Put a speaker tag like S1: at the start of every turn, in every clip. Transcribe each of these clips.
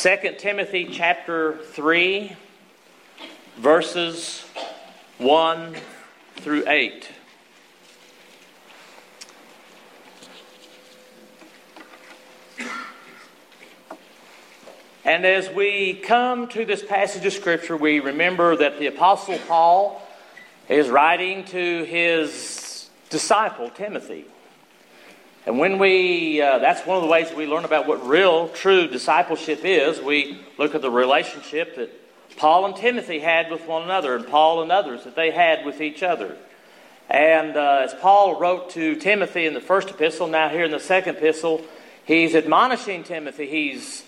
S1: 2 Timothy chapter 3, verses 1 through 8. And as we come to this passage of Scripture, we remember that the Apostle Paul is writing to his disciple, Timothy. And when that's one of the ways that we learn about what real, true discipleship is. We look at the relationship that Paul and Timothy had with one another, and Paul and others that they had with each other. And as Paul wrote to Timothy in the first epistle, now here in the second epistle, he's admonishing Timothy. He's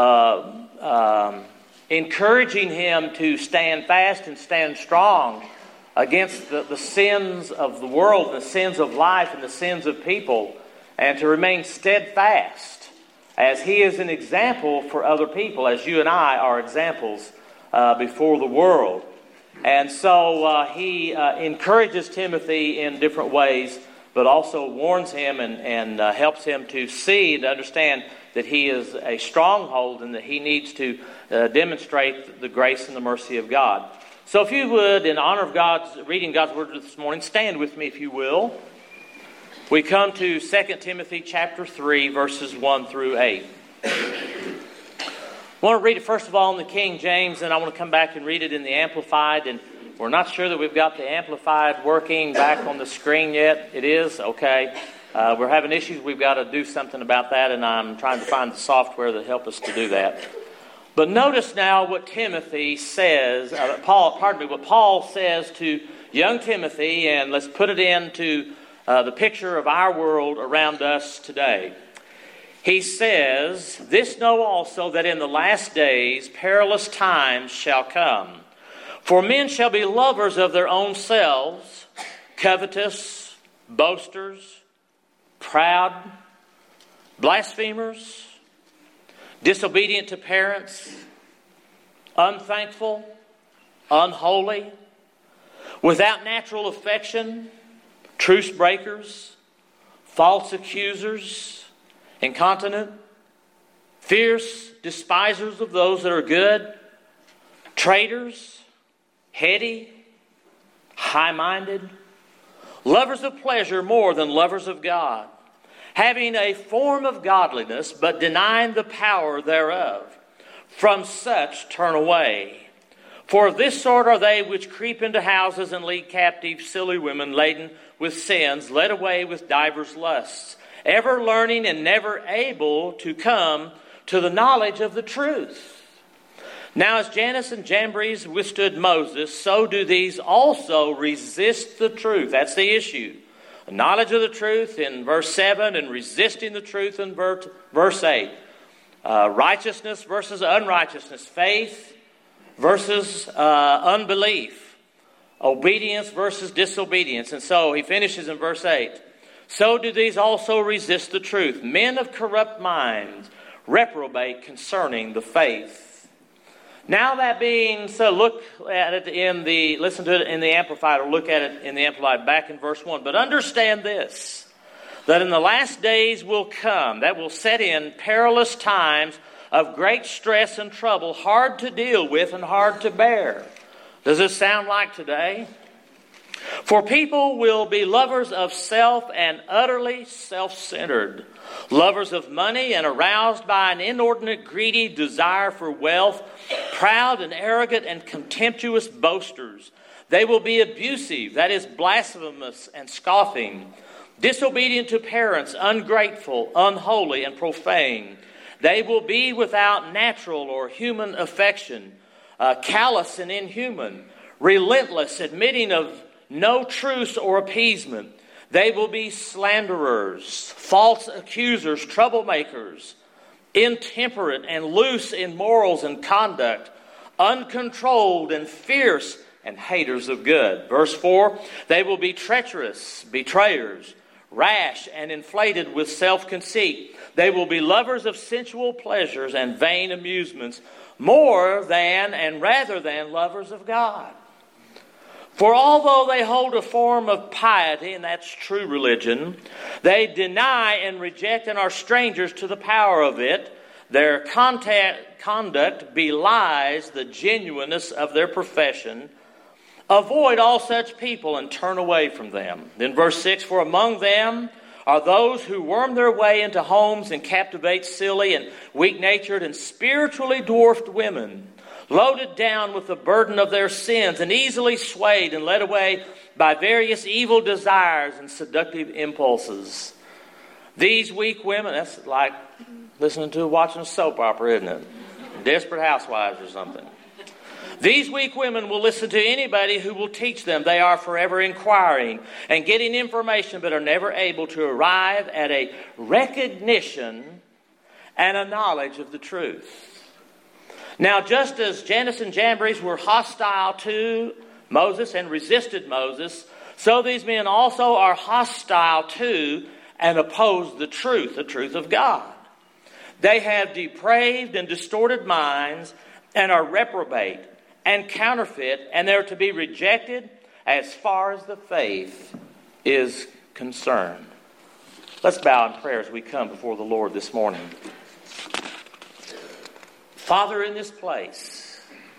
S1: encouraging him to stand fast and stand strong against the sins of the world, the sins of life, and the sins of people, and to remain steadfast as he is an example for other people, as you and I are examples before the world. And so he encourages Timothy in different ways, but also warns him and helps him to see and understand that he is a stronghold and that he needs to demonstrate the grace and the mercy of God. So if you would, in honor of reading God's Word this morning, stand with me if you will. We come to 2 Timothy chapter 3, verses 1 through 8. I want to read it first of all in the King James, and I want to come back and read it in the Amplified. And we're not sure that we've got the Amplified working back on the screen yet. It is? Okay. We're having issues. We've got to do something about that, and I'm trying to find the software that help us to do that. But notice now what Timothy says, what Paul says to young Timothy, and let's put it into the picture of our world around us today. He says, "This know also that in the last days perilous times shall come. For men shall be lovers of their own selves, covetous, boasters, proud, blasphemers, disobedient to parents, unthankful, unholy, without natural affection, truce breakers, false accusers, incontinent, fierce, despisers of those that are good, traitors, heady, high-minded, lovers of pleasure more than lovers of God, having a form of godliness, but denying the power thereof. From such turn away. For of this sort are they which creep into houses and lead captive silly women laden with sins, led away with divers lusts, ever learning and never able to come to the knowledge of the truth. Now as Jannes and Jambres withstood Moses, so do these also resist the truth." That's the issue. Knowledge of the truth in verse 7 and resisting the truth in verse 8. Righteousness versus unrighteousness. Faith versus unbelief. Obedience versus disobedience. And so he finishes in verse 8. "So do these also resist the truth. Men of corrupt minds reprobate concerning the faith." Now that being so, listen to it in the Amplified, or look at it in the Amplified back in verse 1. But understand this, that in the last days will come, that will set in perilous times of great stress and trouble, hard to deal with and hard to bear. Does this sound like today? For people will be lovers of self and utterly self-centered, lovers of money and aroused by an inordinate greedy desire for wealth, proud and arrogant and contemptuous boasters. They will be abusive, that is blasphemous and scoffing, disobedient to parents, ungrateful, unholy and profane. They will be without natural or human affection, callous and inhuman, relentless, admitting of no truce or appeasement. They will be slanderers, false accusers, troublemakers, intemperate and loose in morals and conduct, uncontrolled and fierce and haters of good. Verse 4, "They will be treacherous, betrayers, rash and inflated with self-conceit. They will be lovers of sensual pleasures and vain amusements, more than and rather than lovers of God. For although they hold a form of piety, and that's true religion, they deny and reject and are strangers to the power of it. Their conduct belies the genuineness of their profession. Avoid all such people and turn away from them. Then verse 6, for among them are those who worm their way into homes and captivate silly and weak-natured and spiritually dwarfed women, loaded down with the burden of their sins and easily swayed and led away by various evil desires and seductive impulses. These weak women, that's like watching a soap opera, isn't it? Desperate Housewives or something. These weak women will listen to anybody who will teach them. They are forever inquiring and getting information, but are never able to arrive at a recognition and a knowledge of the truth. Now, just as Jannes and Jambres were hostile to Moses and resisted Moses, so these men also are hostile to and oppose the truth of God. They have depraved and distorted minds and are reprobate and counterfeit, and they're to be rejected as far as the faith is concerned. Let's bow in prayer as we come before the Lord this morning. Father, in this place,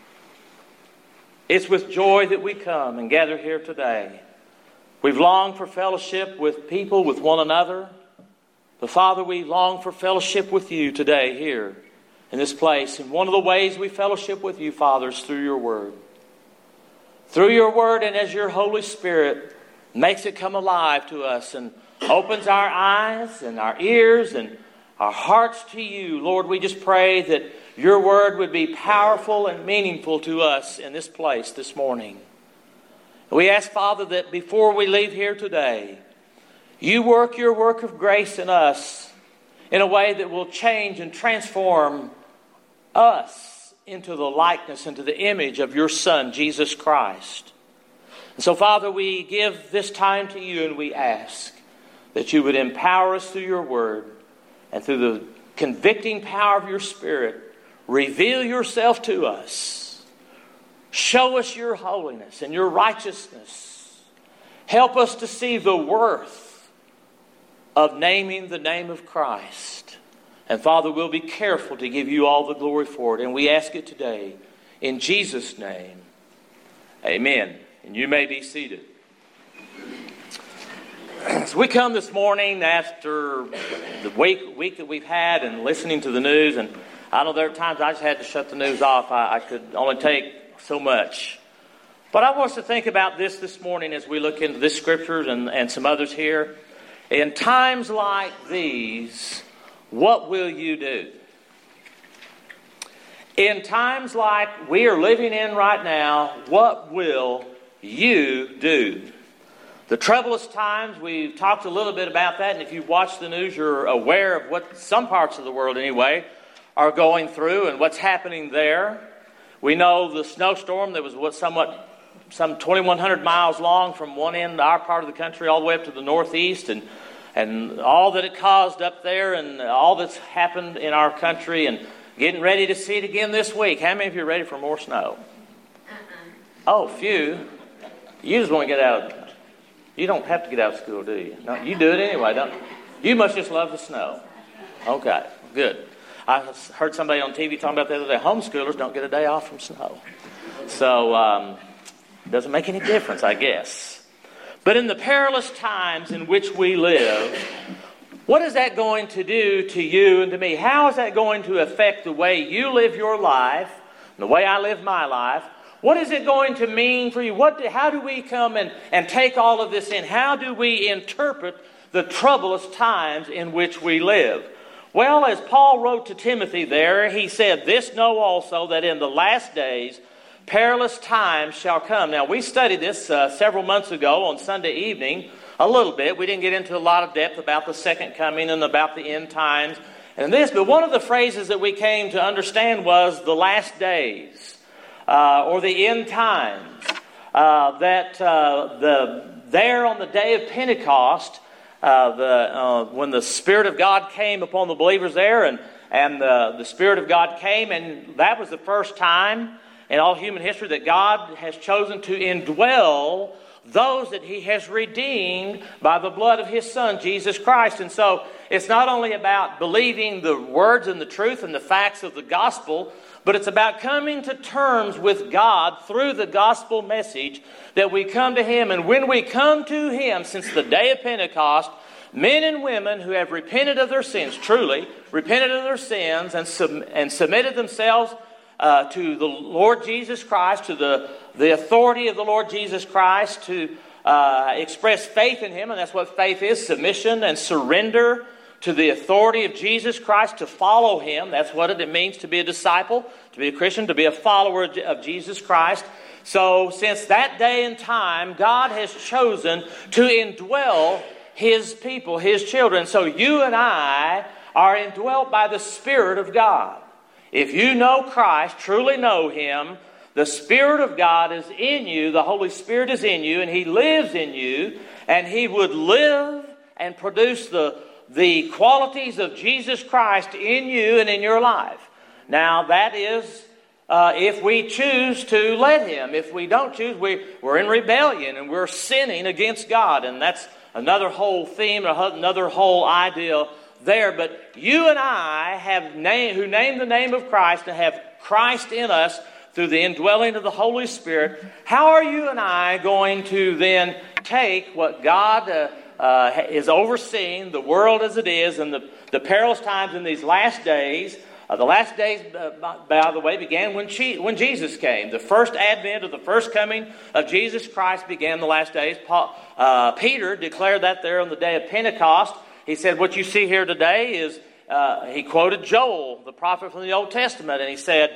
S1: it's with joy that we come and gather here today. We've longed for fellowship with people, with one another. But Father, we long for fellowship with you today here in this place. And one of the ways we fellowship with you, Father, is through your word. Through your word, and as your Holy Spirit makes it come alive to us and opens our eyes and our ears and our hearts to you. Lord, we just pray that your word would be powerful and meaningful to us in this place this morning. We ask, Father, that before we leave here today, you work your work of grace in us in a way that will change and transform us into the likeness, into the image of your Son, Jesus Christ. And so, Father, we give this time to you and we ask that you would empower us through your word and through the convicting power of your Spirit, reveal yourself to us. Show us your holiness and your righteousness. Help us to see the worth of naming the name of Christ. And Father, we'll be careful to give you all the glory for it. And we ask it today in Jesus' name. Amen. And you may be seated. So we come this morning after the week that we've had and listening to the news. And I know there are times I just had to shut the news off. I could only take so much. But I want us to think about this morning as we look into this scripture and some others here. In times like these, what will you do? In times like we are living in right now, what will you do? The troublous times, we've talked a little bit about that, and if you've watched the news, you're aware of what some parts of the world anyway are going through and what's happening there. We know the snowstorm that was some 2,100 miles long from one end of our part of the country all the way up to the northeast, and all that it caused up there and all that's happened in our country, and getting ready to see it again this week. How many of you are ready for more snow? Oh, few. You just want to get out. You don't have to get out of school, do you? No, you do it anyway, don't you? You must just love the snow. Okay, good. I heard somebody on TV talking about the other day, homeschoolers don't get a day off from snow. So, it doesn't make any difference, I guess. But in the perilous times in which we live, what is that going to do to you and to me? How is that going to affect the way you live your life, and the way I live my life? What is it going to mean for you? How do we come and take all of this in? How do we interpret the troublous times in which we live? Well, as Paul wrote to Timothy there, he said, "This know also, that in the last days perilous times shall come." Now, we studied this several months ago on Sunday evening, a little bit. We didn't get into a lot of depth about the second coming and about the end times and this, but one of the phrases that we came to understand was the last days, or the end times. There on the day of Pentecost, when the Spirit of God came upon the believers there, and the Spirit of God came, and that was the first time in all human history that God has chosen to indwell those that He has redeemed by the blood of His Son, Jesus Christ. And so it's not only about believing the words and the truth and the facts of the gospel, but it's about coming to terms with God through the gospel message, that we come to Him. And when we come to Him, since the day of Pentecost, men and women who have repented of their sins, truly repented of their sins, and submitted themselves to the Lord Jesus Christ, to the authority of the Lord Jesus Christ, to express faith in Him. And that's what faith is, submission and surrender to the authority of Jesus Christ, to follow Him. That's what it means to be a disciple, to be a Christian, to be a follower of Jesus Christ. So since that day and time, God has chosen to indwell His people, His children. So you and I are indwelt by the Spirit of God. If you know Christ, truly know Him, the Spirit of God is in you, the Holy Spirit is in you, and He lives in you, and He would live and produce the qualities of Jesus Christ in you and in your life. Now that is if we choose to let Him. If we don't choose, we're in rebellion and we're sinning against God. And that's another whole theme, another whole idea there. But you and I who name the name of Christ and have Christ in us through the indwelling of the Holy Spirit, how are you and I going to then take what God is overseeing, the world as it is, and the perilous times in these last days? The last days, by the way, began when Jesus came. The first advent of the first coming of Jesus Christ began the last days. Peter declared that there on the day of Pentecost. He said, what you see here today is, he quoted Joel, the prophet from the Old Testament, and he said,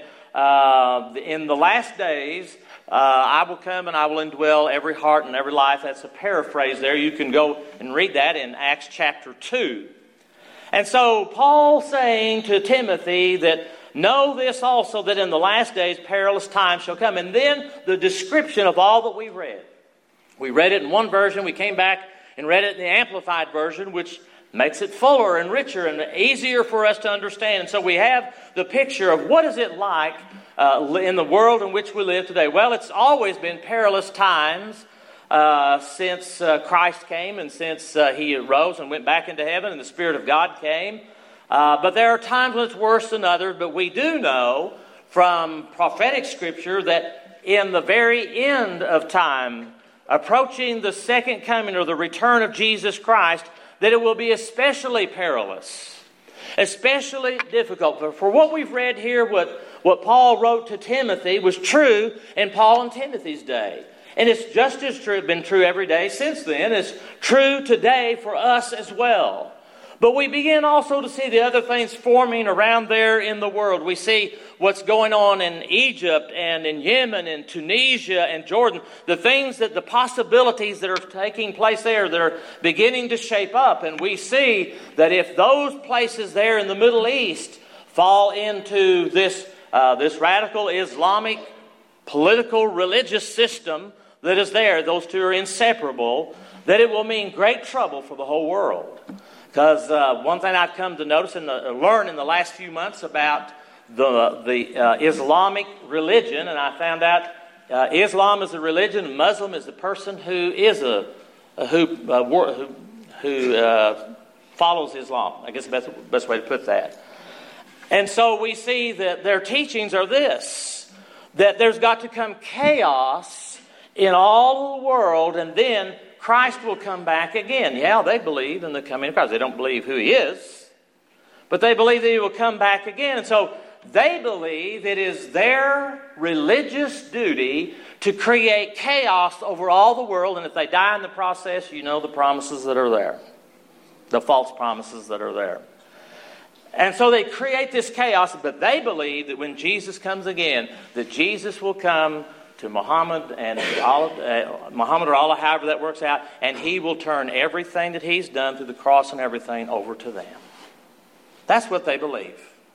S1: in the last days, I will come and I will indwell every heart and every life. That's a paraphrase there. You can go and read that in Acts chapter 2. And so Paul saying to Timothy that know this also, that in the last days perilous times shall come. And then the description of all that we read. We read it in one version. We came back and read it in the Amplified version, which makes it fuller and richer and easier for us to understand. And so we have the picture of what is it like in the world in which we live today. Well, it's always been perilous times since Christ came and since He arose and went back into heaven and the Spirit of God came. But there are times when it's worse than others. But we do know from prophetic scripture that in the very end of time, approaching the second coming or the return of Jesus Christ, that it will be especially perilous, especially difficult. For what we've read here, what Paul wrote to Timothy was true in Paul and Timothy's day. And it's just as true, been true every day since then. It's true today for us as well. But we begin also to see the other things forming around there in the world. We see what's going on in Egypt and in Yemen and Tunisia and Jordan. The possibilities that are taking place there that are beginning to shape up. And we see that if those places there in the Middle East fall into this radical Islamic political religious system that is there, those two are inseparable, that it will mean great trouble for the whole world. Because one thing I've come to notice and learn in the last few months about the Islamic religion, and I found out Islam is a religion, and Muslim is the person who follows Islam. I guess the best way to put that. And so we see that their teachings are this, that there's got to come chaos in all of the world, and then Christ will come back again. Yeah, they believe in the coming of Christ. They don't believe who He is, but they believe that He will come back again. And so they believe it is their religious duty to create chaos over all the world. And if they die in the process, you know the promises that are there, the false promises that are there. And so they create this chaos, but they believe that when Jesus comes again, that Jesus will come to Muhammad Muhammad or Allah, however that works out, and He will turn everything that He's done through the cross and everything over to them. That's what they believe.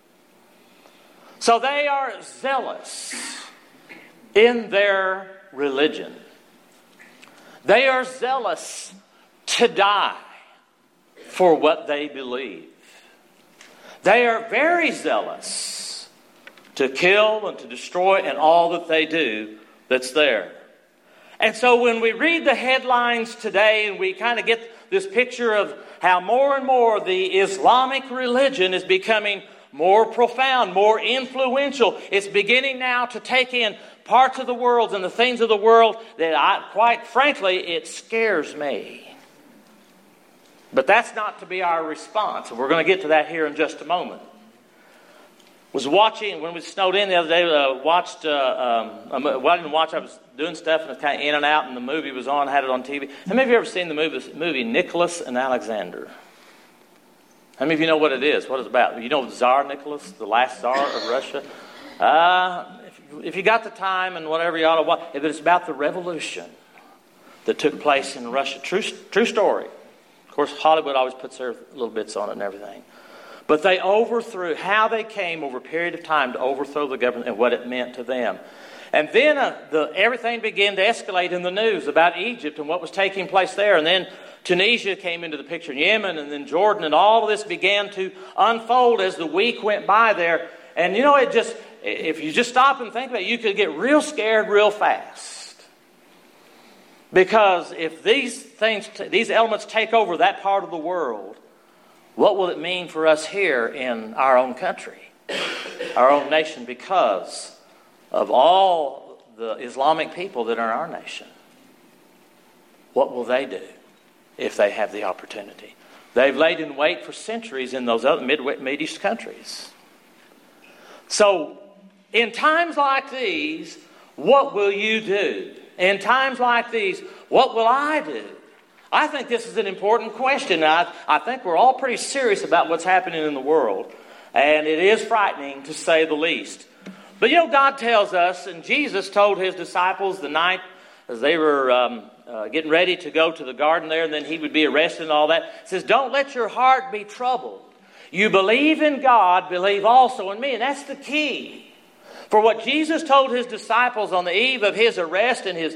S1: So they are zealous in their religion. They are zealous to die for what they believe. They are very zealous to kill and to destroy and all that they do that's there. And so when we read the headlines today and we kind of get this picture of how more and more the Islamic religion is becoming more profound, more influential. It's beginning now to take in parts of the world and the things of the world that quite frankly, it scares me. But that's not to be our response. And we're going to get to that here in just a moment. Was watching, when we snowed in the other day, I was doing stuff and it was kind of in and out and the movie was on, had it on TV. How many of you ever seen the movie Nicholas and Alexander? How many of you know what it is? What it's about? You know Tsar Nicholas, the last Tsar of Russia? If you got the time and whatever you ought to watch, but it's about the revolution that took place in Russia. True story. Of course, Hollywood always puts their little bits on it and everything. But they overthrew, how they came over a period of time to overthrow the government and what it meant to them. And then everything began to escalate in the news about Egypt and what was taking place there. And then Tunisia came into the picture, Yemen, and then Jordan, and all of this began to unfold as the week went by there. And you know, if you just stop and think about it, you could get real scared real fast. Because if these elements take over that part of the world, what will it mean for us here in our own country, our own nation, because of all the Islamic people that are in our nation? What will they do if they have the opportunity? They've laid in wait for centuries in those other Mideast countries. So, in times like these, what will you do? In times like these, what will I do? I think this is an important question. I think we're all pretty serious about what's happening in the world. And it is frightening, to say the least. But you know, God tells us, and Jesus told his disciples the night as they were getting ready to go to the garden there, and then he would be arrested and all that. It says, don't let your heart be troubled. You believe in God, believe also in me. And that's the key. For what Jesus told his disciples on the eve of his arrest and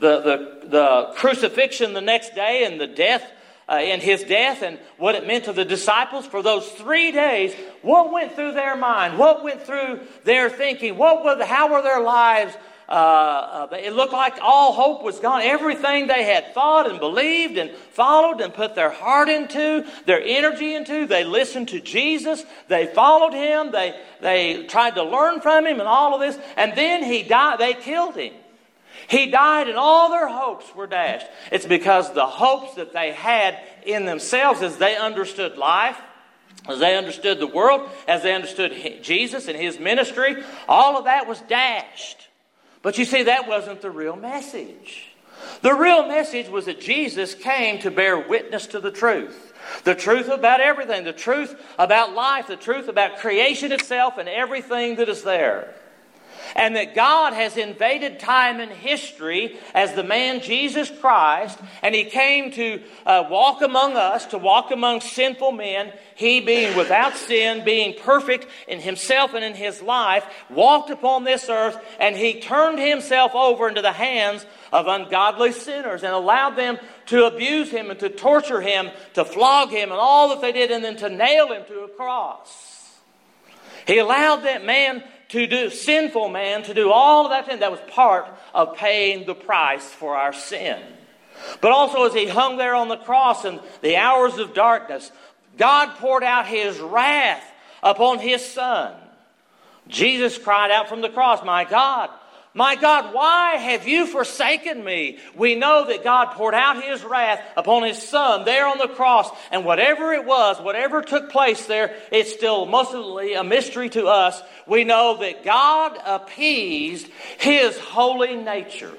S1: the crucifixion the next day and the death and his death and what it meant to the disciples for those 3 days, what went through their mind? What went through their thinking? How were their lives? It looked like all hope was gone. Everything they had thought and believed and followed and put their heart into, their energy into, they listened to Jesus. They followed him. They tried to learn from him and all of this. And then he died. They killed him. He died and all their hopes were dashed. It's because the hopes that they had in themselves as they understood life, as they understood the world, as they understood Jesus and his ministry, all of that was dashed. But you see, that wasn't the real message. The real message was that Jesus came to bear witness to the truth. The truth about everything. The truth about life. The truth about creation itself and everything that is there. And that God has invaded time and history as the man Jesus Christ. And he came to walk among us, to walk among sinful men. He being without sin, being perfect in himself and in his life, walked upon this earth. And he turned himself over into the hands of ungodly sinners and allowed them to abuse him and to torture him, to flog him and all that they did, and then to nail him to a cross. He allowed that man sinful man to do all of that thing. That was part of paying the price for our sin. But also as he hung there on the cross in the hours of darkness, God poured out his wrath upon his Son. Jesus cried out from the cross, my God, why have you forsaken me? We know that God poured out his wrath upon his Son there on the cross. And whatever it was, whatever took place there, it's still mostly a mystery to us. We know that God appeased his holy nature.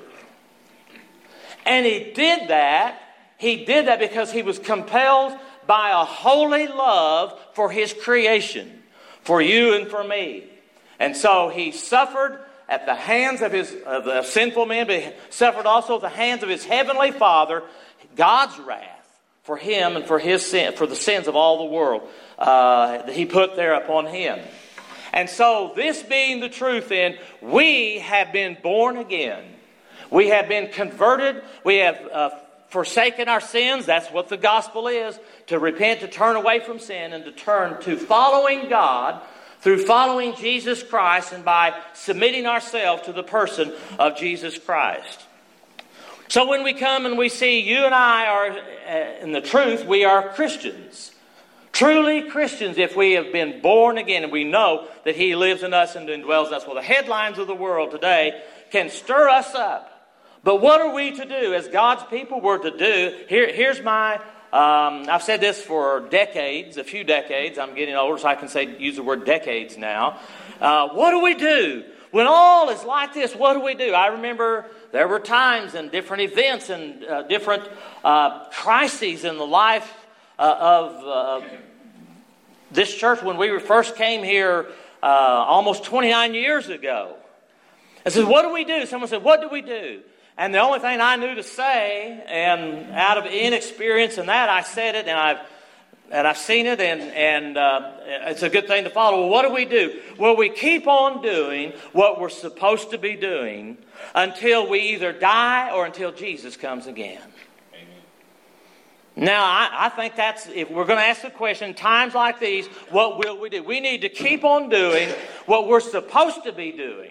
S1: And he did that because he was compelled by a holy love for his creation, for you and for me. And so he suffered at the hands of the sinful man, but he suffered also at the hands of his heavenly Father, God's wrath for him and for his sin, for the sins of all the world that he put there upon him. And so, this being the truth, then, we have been born again. We have been converted. We have forsaken our sins. That's what the gospel is: to repent, to turn away from sin, and to turn to following God through following Jesus Christ and by submitting ourselves to the person of Jesus Christ. So when we come and we see you and I are, in the truth, we are Christians. Truly Christians if we have been born again and we know that He lives in us and indwells in us. Well, the headlines of the world today can stir us up. But what are we to do as God's people? We're to do, here's my, I've said this for decades, a few decades. I'm getting older so I can use the word decades now. What do we do? When all is like this, what do we do? I remember there were times and different events and different crises in the life of this church when we first came here almost 29 years ago. I said, what do we do? Someone said, what do we do? And the only thing I knew to say, and out of inexperience in that, I said it, and I've seen it, and it's a good thing to follow. Well, what do we do? Well, we keep on doing what we're supposed to be doing until we either die or until Jesus comes again. Now, I think that's, if we're going to ask the question, times like these, what will we do? We need to keep on doing what we're supposed to be doing.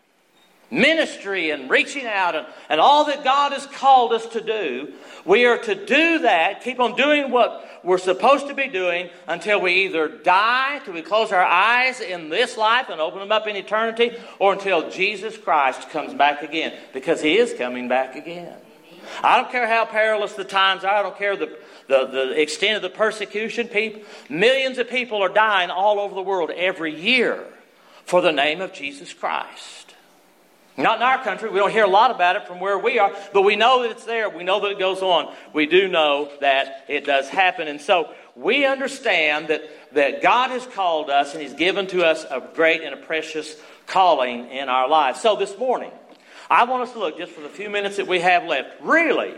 S1: Ministry and reaching out and all that God has called us to do. We are to do that, keep on doing what we're supposed to be doing until we either die, till we close our eyes in this life and open them up in eternity, or until Jesus Christ comes back again, because He is coming back again. I don't care how perilous the times are. I don't care the extent of the persecution. Millions of people are dying all over the world every year for the name of Jesus Christ. Not in our country. We don't hear a lot about it from where we are, but we know that it's there. We know that it goes on. We do know that it does happen. And so we understand that God has called us and He's given to us a great and a precious calling in our lives. So this morning, I want us to look, just for the few minutes that we have left, really,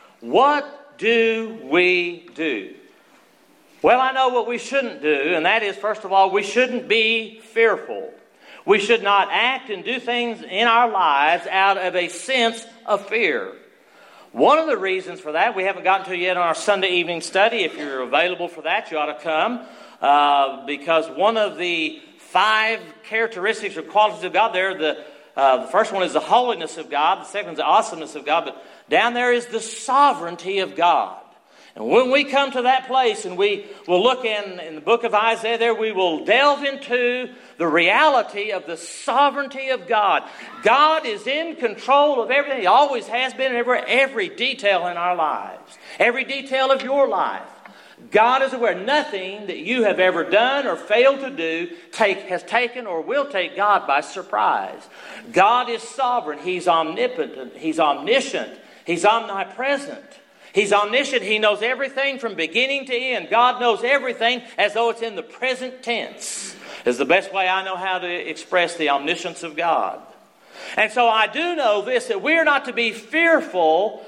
S1: what do we do? Well, I know what we shouldn't do, and that is, first of all, we shouldn't be fearful. We should not act and do things in our lives out of a sense of fear. One of the reasons for that, we haven't gotten to yet on our Sunday evening study. If you're available for that, you ought to come. Because one of the 5 characteristics or qualities of God there, the first one is the holiness of God. The second is the awesomeness of God. But down there is the sovereignty of God. And when we come to that place and we will look in the book of Isaiah there, we will delve into the reality of the sovereignty of God. God is in control of everything. He always has been in every detail in our lives. Every detail of your life. God is aware. Nothing that you have ever done or failed to do has taken or will take God by surprise. God is sovereign. He's omnipotent. He's omniscient. He's omnipresent. He's omniscient. He knows everything from beginning to end. God knows everything as though it's in the present tense. Is the best way I know how to express the omniscience of God. And so I do know this, that we are not to be fearful,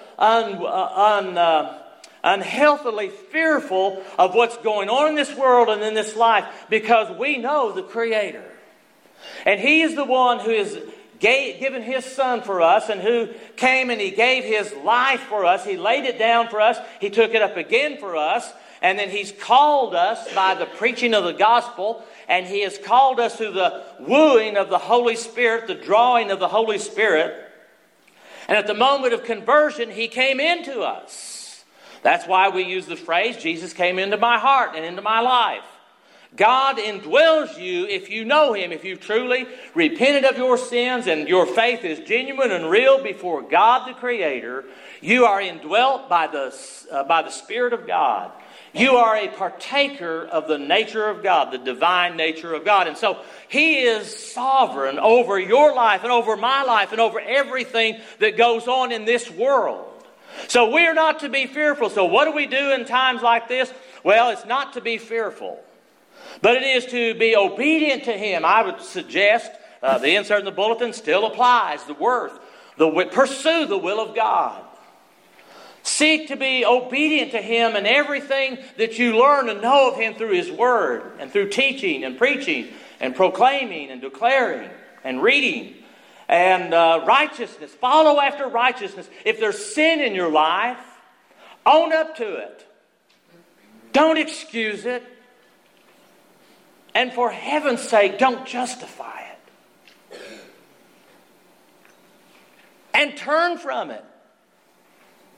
S1: unhealthily fearful of what's going on in this world and in this life, because we know the Creator. And He is the one who is given His Son for us, and who came and He gave His life for us. He laid it down for us. He took it up again for us. And then He's called us by the preaching of the gospel. And He has called us through the wooing of the Holy Spirit, the drawing of the Holy Spirit. And at the moment of conversion, He came into us. That's why we use the phrase, Jesus came into my heart and into my life. God indwells you if you know Him, if you've truly repented of your sins and your faith is genuine and real before God the Creator. You are indwelt by the Spirit of God. You are a partaker of the nature of God, the divine nature of God. And so He is sovereign over your life and over my life and over everything that goes on in this world. So we are not to be fearful. So what do we do in times like this? Well, it's not to be fearful, but it is to be obedient to Him. I would suggest the insert in the bulletin still applies. Pursue the will of God. Seek to be obedient to Him in everything that you learn and know of Him through His Word and through teaching and preaching and proclaiming and declaring and reading. And righteousness. Follow after righteousness. If there's sin in your life, own up to it. Don't excuse it. And for heaven's sake, don't justify it. And turn from it.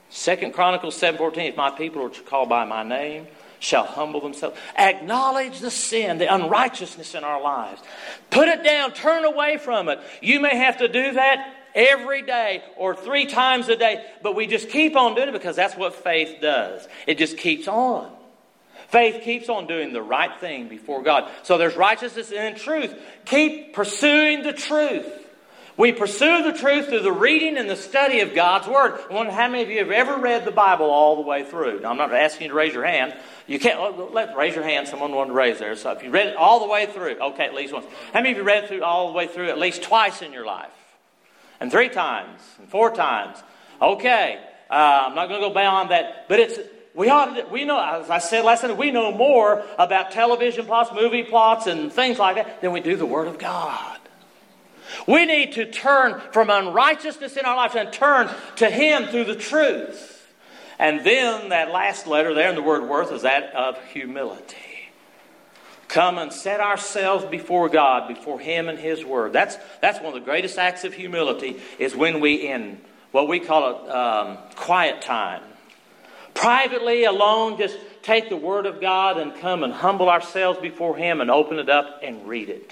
S1: 2 Chronicles 7:14, if my people are called by my name, shall humble themselves. Acknowledge the sin, the unrighteousness in our lives. Put it down, turn away from it. You may have to do that every day or 3 times a day, but we just keep on doing it because that's what faith does. It just keeps on. Faith keeps on doing the right thing before God. So there's righteousness and truth. Keep pursuing the truth. We pursue the truth through the reading and the study of God's Word. I wonder how many of you have ever read the Bible all the way through? Now, I'm not asking you to raise your hand. You can't raise your hand. Someone wanted to raise theirs. So if you read it all the way through, okay, at least once. How many of you read it through all the way through at least twice in your life? And 3 times, and 4 times. Okay, I'm not going to go beyond that, but we know, as I said last night, we know more about television plots, movie plots, and things like that than we do the Word of God. We need to turn from unrighteousness in our lives and turn to Him through the truth. And then that last letter there in the word worth is that of humility. Come and set ourselves before God, before Him and His Word. That's one of the greatest acts of humility, is when we, in what we call quiet time, privately, alone, just take the Word of God and come and humble ourselves before Him and open it up and read it.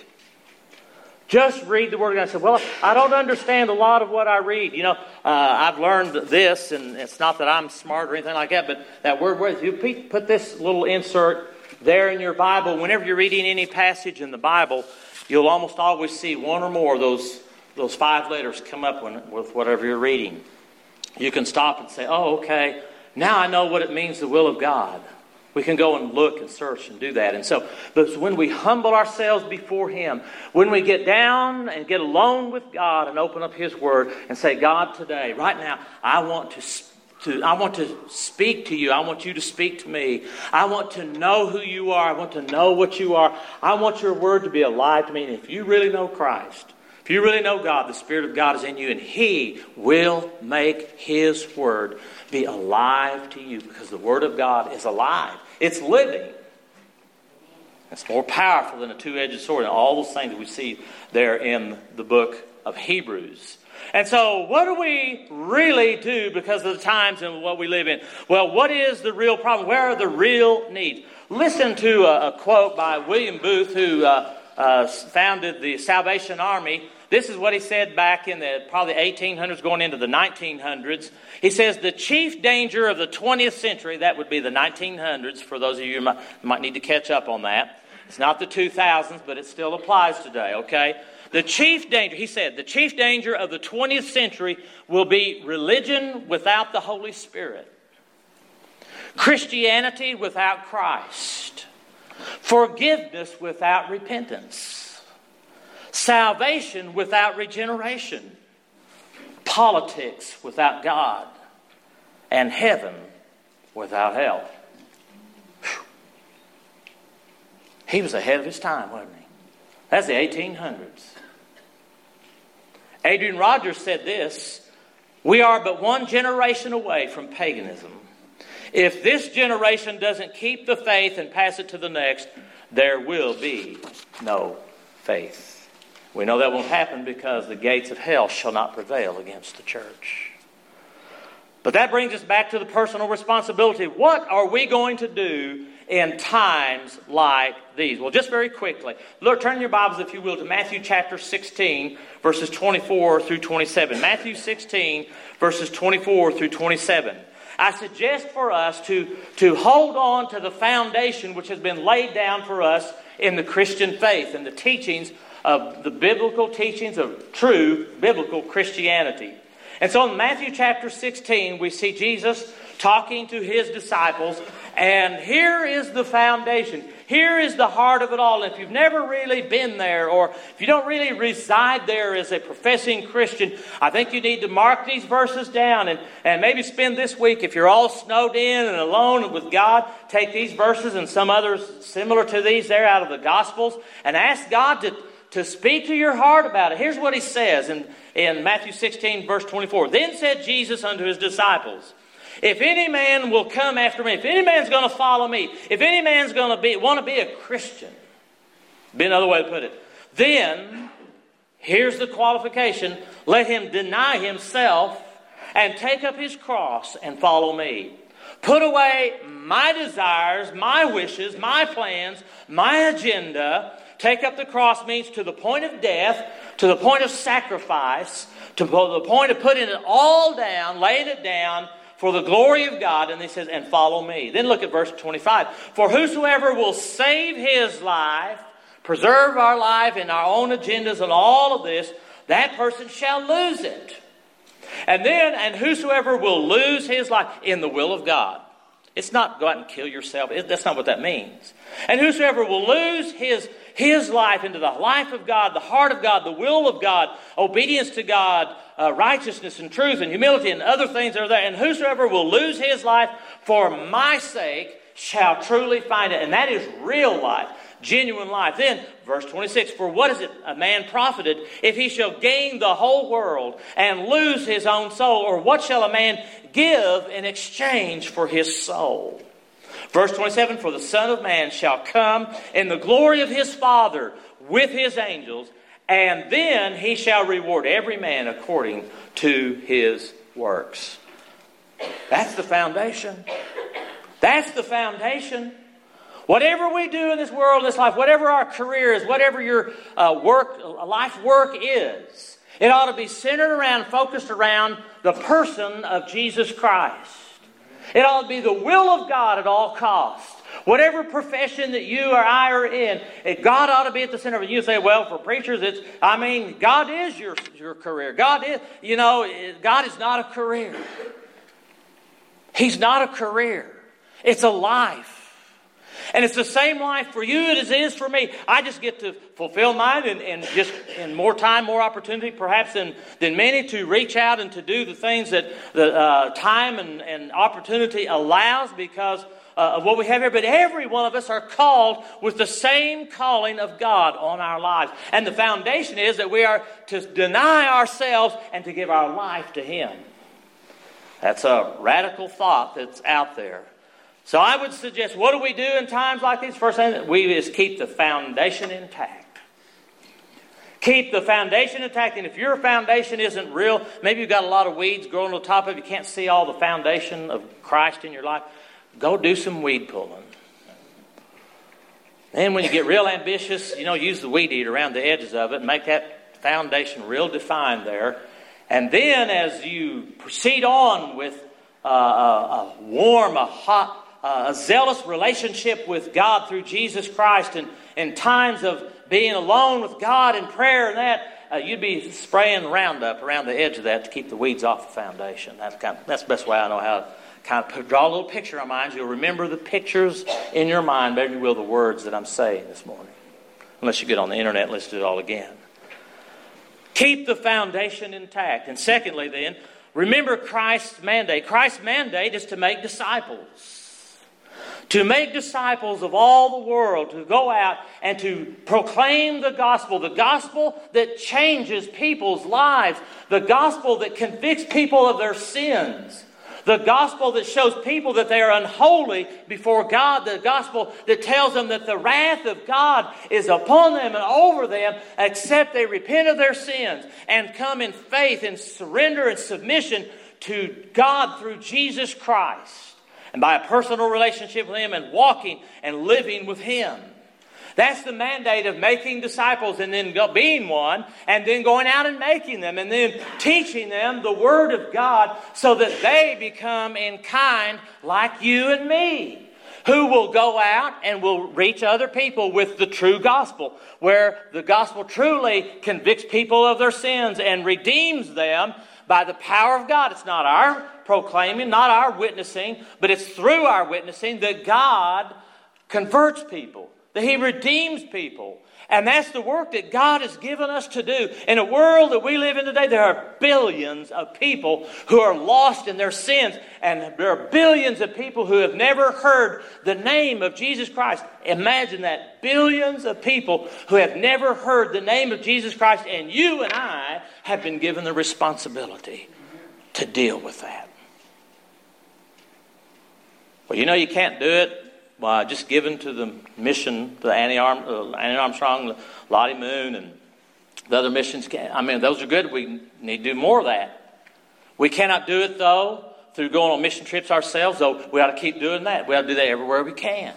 S1: Just read the Word of God. I said, well, I don't understand a lot of what I read. You know, I've learned this, and it's not that I'm smart or anything like that, but that word, you put this little insert there in your Bible. Whenever you're reading any passage in the Bible, you'll almost always see one or more of those 5 letters come up with whatever you're reading. You can stop and say, oh, okay, now I know what it means, the will of God. We can go and look and search and do that. And so, but when we humble ourselves before Him, when we get down and get alone with God and open up His Word and say, God, today, right now, I want to speak to you. I want you to speak to me. I want to know who you are. I want to know what you are. I want your Word to be alive to me. And if you really know Christ, if you really know God, the Spirit of God is in you, and He will make His Word be alive to you, because the Word of God is alive. It's living. It's more powerful than a 2-edged sword, and all those things that we see there in the book of Hebrews. And so what do we really do because of the times and what we live in? Well, what is the real problem? Where are the real needs? Listen to a quote by William Booth, who founded the Salvation Army. This is what he said back in probably the 1800s going into the 1900s. He says, the chief danger of the 20th century, that would be the 1900s, for those of you who might need to catch up on that. It's not the 2000s, but it still applies today, okay? The chief danger, he said, the chief danger of the 20th century will be religion without the Holy Spirit, Christianity without Christ, forgiveness without repentance, salvation without regeneration, politics without God, and heaven without hell. Whew. He was ahead of his time, wasn't he? That's the 1800s. Adrian Rogers said this: we are but one generation away from paganism. If this generation doesn't keep the faith and pass it to the next, there will be no faith. We know that won't happen because the gates of hell shall not prevail against the church. But that brings us back to the personal responsibility. What are we going to do in times like these? Well, just very quickly, look, turn your Bibles, if you will, to Matthew chapter 16, verses 24 through 27. Matthew 16, verses 24 through 27. I suggest for us to hold on to the foundation which has been laid down for us in the Christian faith and the teachings of the biblical teachings of true biblical Christianity. And so in Matthew chapter 16, we see Jesus talking to His disciples, and here is the foundation. Here is the heart of it all. And if you've never really been there, or if you don't really reside there as a professing Christian, I think you need to mark these verses down and maybe spend this week, if you're all snowed in and alone with God, take these verses and some others similar to these there out of the Gospels and ask God to speak to your heart about it. Here's what He says in Matthew 16, verse 24. Then said Jesus unto His disciples, if any man will come after me, if any man's going to follow me, if any man's going to want to be a Christian, be another way to put it, then, here's the qualification, let him deny himself and take up his cross and follow me. Put away my desires, my wishes, my plans, my agenda. Take up the cross means to the point of death, to the point of sacrifice, to the point of putting it all down, laying it down for the glory of God. And he says, and follow me. Then look at verse 25. For whosoever will save his life, preserve our life in our own agendas and all of this, that person shall lose it. And whosoever will lose his life in the will of God. It's not go out and kill yourself. That's not what that means. And whosoever will lose his life into the life of God, the heart of God, the will of God, obedience to God, righteousness and truth and humility and other things that are there. And whosoever will lose his life for my sake shall truly find it. And that is real life, genuine life. Then, verse 26, for what is it a man profited if he shall gain the whole world and lose his own soul? Or what shall a man give in exchange for his soul? Verse 27, for the Son of Man shall come in the glory of his Father with his angels, and then he shall reward every man according to his works. That's the foundation. That's the foundation. Whatever we do in this world, in this life, whatever our career is, whatever your life work is, it ought to be centered around, focused around the person of Jesus Christ. It ought to be the will of God at all costs. Whatever profession that you or I are in, God ought to be at the center of it. You say, well, for preachers, God is your career. God is not a career. He's not a career. It's a life. And it's the same life for you as it is for me. I just get to fulfill mine and just in more time, more opportunity, perhaps than many, to reach out and to do the things that the time and opportunity allows because of what we have here. But every one of us are called with the same calling of God on our lives. And the foundation is that we are to deny ourselves and to give our life to Him. That's a radical thought that's out there. So I would suggest, what do we do in times like these? First thing, we is keep the foundation intact. Keep the foundation intact. And if your foundation isn't real, maybe you've got a lot of weeds growing on top of it, you can't see all the foundation of Christ in your life, go do some weed pulling. Then when you get real ambitious, use the weed eater around the edges of it and make that foundation real defined there. And then as you proceed on with a warm, a hot, a zealous relationship with God through Jesus Christ, and in times of being alone with God in prayer and that, you'd be spraying Roundup around the edge of that to keep the weeds off the foundation. That's the best way I know how to kind of draw a little picture in our minds. You'll remember the pictures in your mind better than you will the words that I'm saying this morning. Unless you get on the internet and listen to it all again. Keep the foundation intact. And secondly then, remember Christ's mandate. Christ's mandate is to make disciples. To make disciples of all the world, to go out and to proclaim the gospel that changes people's lives, the gospel that convicts people of their sins, the gospel that shows people that they are unholy before God, the gospel that tells them that the wrath of God is upon them and over them, except they repent of their sins and come in faith and surrender and submission to God through Jesus Christ. And by a personal relationship with Him and walking and living with Him. That's the mandate of making disciples and then being one and then going out and making them and then teaching them the Word of God so that they become in kind like you and me, who will go out and will reach other people with the true gospel, where the gospel truly convicts people of their sins and redeems them by the power of God. It's not our proclaiming, not our witnessing, but it's through our witnessing that God converts people, that He redeems people. And that's the work that God has given us to do. In a world that we live in today, there are billions of people who are lost in their sins. And there are billions of people who have never heard the name of Jesus Christ. Imagine that. Billions of people who have never heard the name of Jesus Christ. And you and I have been given the responsibility to deal with that. Well, you can't do it by just giving to the mission, the Annie Armstrong, Lottie Moon, and the other missions. Those are good. We need to do more of that. We cannot do it, though, through going on mission trips ourselves, though we ought to keep doing that. We ought to do that everywhere we can.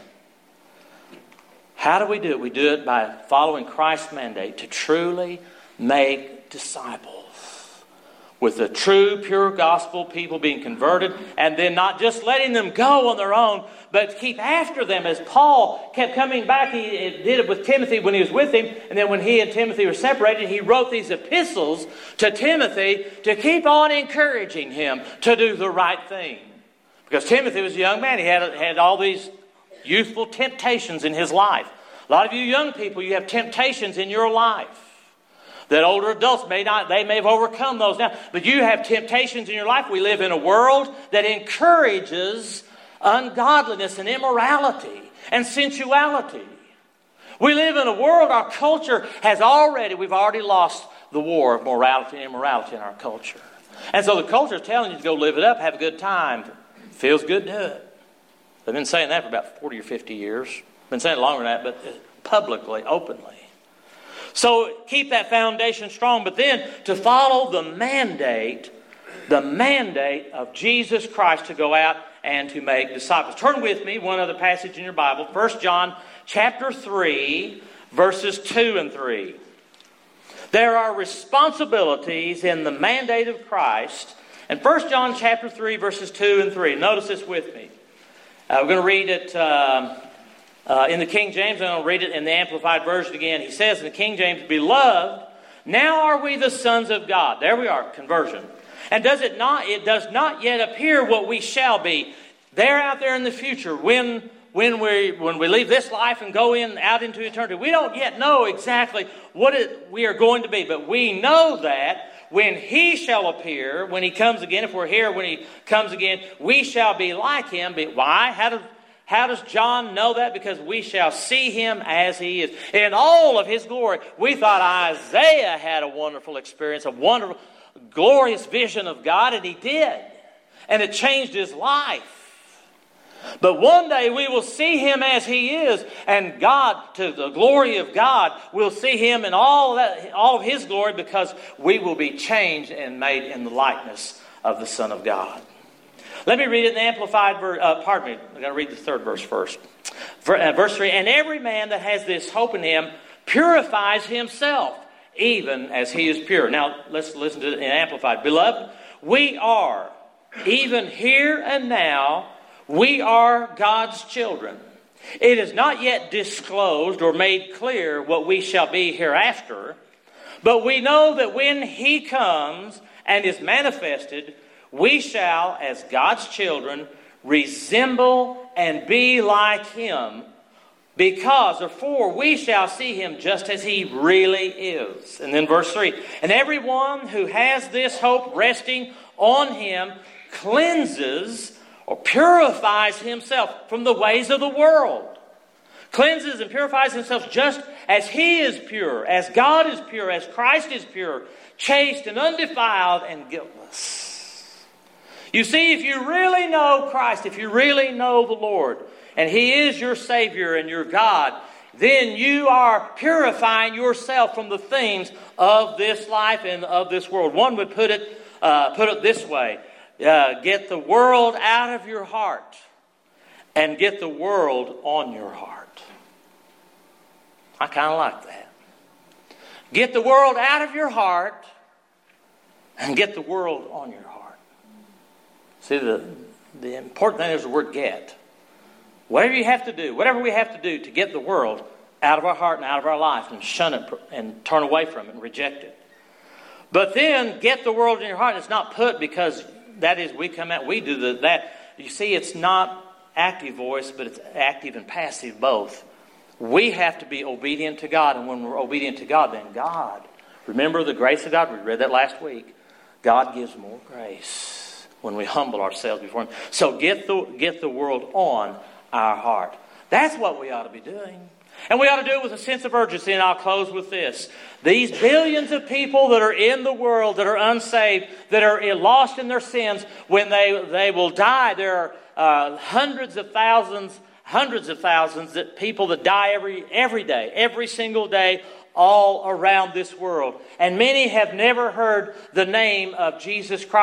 S1: How do we do it? We do it by following Christ's mandate to truly make disciples. With the true, pure gospel, people being converted, and then not just letting them go on their own, but keep after them. As Paul kept coming back, he did it with Timothy when he was with him, and then when he and Timothy were separated, he wrote these epistles to Timothy to keep on encouraging him to do the right thing. Because Timothy was a young man. He had all these youthful temptations in his life. A lot of you young people, you have temptations in your life that older adults may not, they may have overcome those now. But you have temptations in your life. We live in a world that encourages ungodliness and immorality and sensuality. We live in a world, our culture we've already lost the war of morality and immorality in our culture. And so the culture is telling you to go live it up, have a good time. Feels good, do it. They've been saying that for about 40 or 50 years. Been saying it longer than that, but publicly, openly. So keep that foundation strong, but then to follow the mandate of Jesus Christ to go out and to make disciples. Turn with me, one other passage in your Bible, 1 John chapter 3, verses 2 and 3. There are responsibilities in the mandate of Christ. And 1 John chapter 3, verses 2 and 3. Notice this with me. We're going to read it in the King James. I'm going to read it in the Amplified Version again. He says in the King James, "Beloved, now are we the sons of God." There we are, conversion. "And it does not yet appear what we shall be." They're out there in the future when we leave this life and go out into eternity. We don't yet know exactly what we are going to be, but we know that when He shall appear, when He comes again, if we're here when He comes again, we shall be like Him. But why? How does John know that? Because we shall see Him as He is, in all of His glory. We thought Isaiah had a wonderful experience, a wonderful, glorious vision of God, and he did. And it changed his life. But one day we will see Him as He is, and God, to the glory of God, we'll see Him in all of His glory, because we will be changed and made in the likeness of the Son of God. Let me read it in the Amplified version. I've got to read the third verse first. Verse 3, "And every man that has this hope in Him purifies himself, even as He is pure." Now, let's listen to it in Amplified. "Beloved, we are, even here and now, we are God's children. It is not yet disclosed or made clear what we shall be hereafter, but we know that when He comes and is manifested, we shall, as God's children, resemble and be like Him, for we shall see Him just as He really is." And then verse 3, "And everyone who has this hope resting on Him cleanses or purifies himself from the ways of the world." Cleanses and purifies himself just as He is pure, as God is pure, as Christ is pure, chaste and undefiled and guiltless. You see, if you really know Christ, if you really know the Lord, and He is your Savior and your God, then you are purifying yourself from the things of this life and of this world. One would put it this way. Get the world out of your heart and get the world on your heart. I kind of like that. Get the world out of your heart and get the world on your heart. See, the important thing is the word "get." Whatever we have to do to get the world out of our heart and out of our life and shun it and turn away from it and reject it. But then get the world in your heart. It's not put because that is, we come out, we do that. You see, it's not active voice, but it's active and passive both. We have to be obedient to God, and when we're obedient to God, then God, remember the grace of God, we read that last week. God gives more grace when we humble ourselves before Him. So get the world on our heart. That's what we ought to be doing. And we ought to do it with a sense of urgency, and I'll close with this. These billions of people that are in the world, that are unsaved, that are lost in their sins, when they will die, there are hundreds of thousands that people that die every day, every single day, all around this world. And many have never heard the name of Jesus Christ.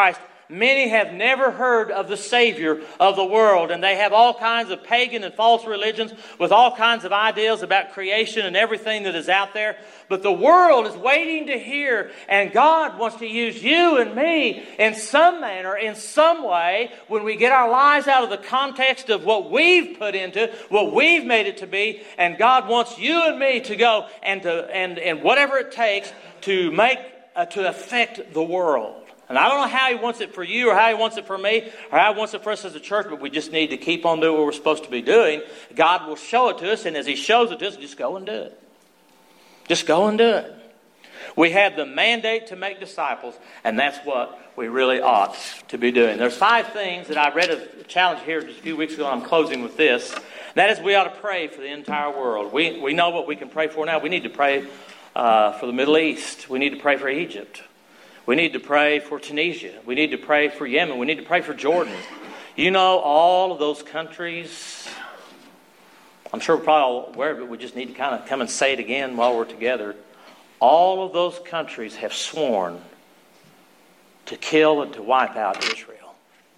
S1: many have never heard of the Savior of the world, and they have all kinds of pagan and false religions with all kinds of ideas about creation and everything that is out there. But the world is waiting to hear, and God wants to use you and me in some manner, in some way, when we get our lives out of the context of what we've put into, what we've made it to be, and God wants you and me to go and whatever it takes to affect the world. And I don't know how He wants it for you, or how He wants it for me, or how He wants it for us as a church, but we just need to keep on doing what we're supposed to be doing. God will show it to us, and as He shows it to us, just go and do it. Just go and do it. We have the mandate to make disciples, and that's what we really ought to be doing. There's 5 things that I read a challenge here just a few weeks ago, and I'm closing with this. That is, we ought to pray for the entire world. We know what we can pray for now. We need to pray for the Middle East. We need to pray for Egypt. We need to pray for Tunisia. We need to pray for Yemen. We need to pray for Jordan. You know, all of those countries, I'm sure we're probably all aware of it. We just need to kind of come and say it again while we're together. All of those countries have sworn to kill and to wipe out Israel.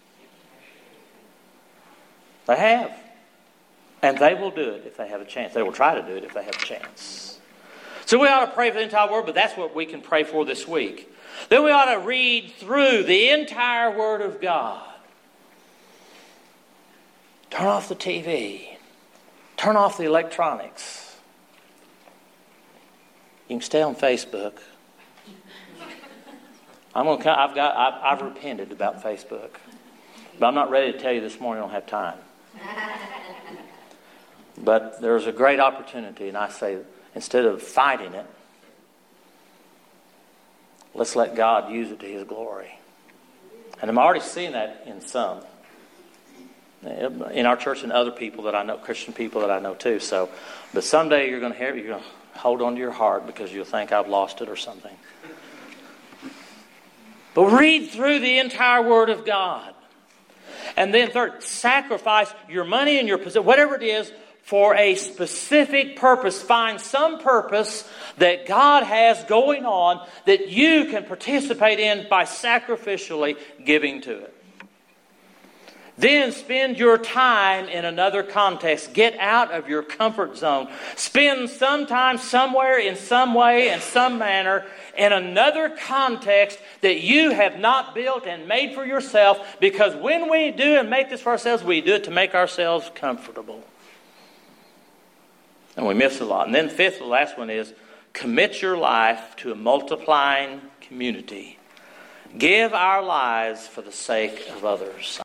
S1: They have. And they will do it if they have a chance. They will try to do it if they have a chance. So we ought to pray for the entire world, but that's what we can pray for this week. Then we ought to read through the entire Word of God. Turn off the TV. Turn off the electronics. You can stay on Facebook. I've repented about Facebook, but I'm not ready to tell you this morning. I don't have time. But there's a great opportunity, and I say, instead of fighting it, let's let God use it to His glory. And I'm already seeing that in some. In our church and other people that I know, Christian people that I know too. So, but someday you're going to hold on to your heart because you'll think I've lost it or something. But read through the entire Word of God. And then third, sacrifice your money and your possession, whatever it is, for a specific purpose. Find some purpose that God has going on that you can participate in by sacrificially giving to it. Then spend your time in another context. Get out of your comfort zone. Spend some time somewhere, in some way, in some manner, in another context that you have not built and made for yourself. Because when we do and make this for ourselves, we do it to make ourselves comfortable. And we miss a lot. And then fifth, the last one is, commit your life to a multiplying community. Give our lives for the sake of others.